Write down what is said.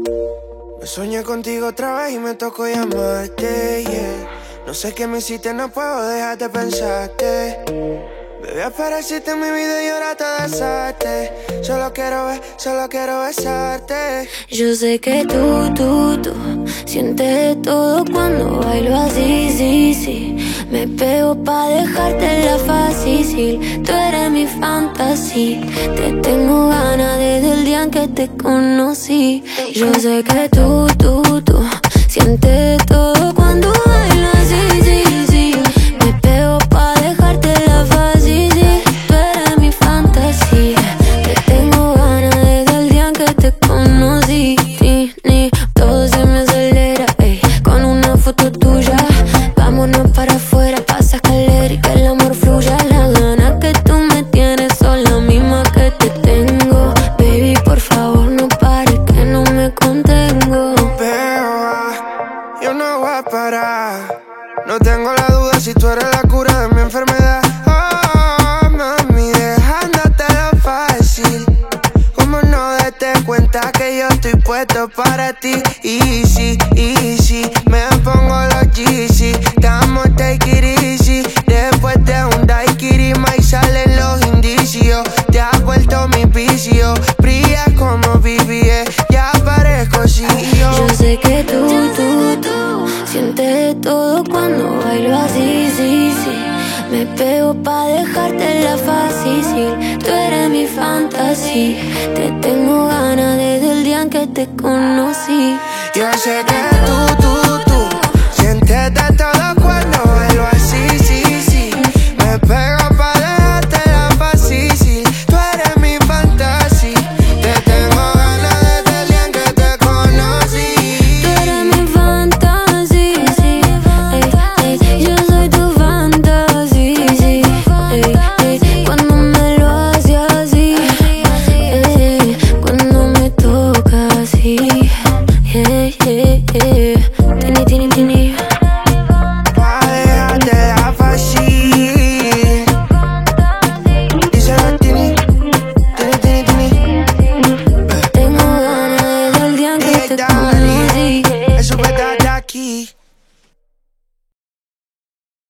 Me soñé contigo otra vez y me tocó llamarte, yeah. No sé qué me hiciste, no puedo dejar de pensarte. Bebé, apareciste en mi vida y ahora te desate. Solo quiero besarte. Yo sé que tú sientes todo cuando bailo así, sí, sí. Me pego pa' dejártela fácil. Tú eres mi fantasía. Te tengo ganas desde el día en que te conocí. Yo sé que tú sientes todo cuando bailo así, sí, sí. Me pego pa' dejártela fácil. Tú eres mi fantasía. Te tengo ganas desde el día en que te conocí. Todo se me acelera, ey, con una foto tuya. Vámonos para afuera, pasa escalera y que el amor fluya. La gana que tú me tienes son las mismas que te tengo. Baby, por favor no pares que no me contengo. Beba, yo no voy a parar. No tengo la duda si tú eres la cura de mi enfermedad. Oh, mami, dejándotelo fácil. Como no date cuenta que yo estoy puesto para ti. Easy, easy, me pongo los Yeezy. Estamos take it easy. Después de un daiquiri y salen los indicios. Te has vuelto mi vicio. Brillas como BBS, ya parezco CEO. Yo sé que tú sientes todo cuando bailo así, sí, sí. Me pego pa' dejártela fácil. Tú eres mi fantasía. Te tengo ganas desde el día en que te conocí. Yo sé que tú sientes de todo cuando bailo así, sí, sí. Me pego pa' dejártela fácil. Tú eres mi fantasía. Te tengo ganas desde el día en que te conocí. Tú eres mi fantasía, sí. Ey, ey, yo soy tu fantasía, sí. Ey, ey, cuando me lo haces así, ey, cuando me tocas así, yeah, yeah, yeah.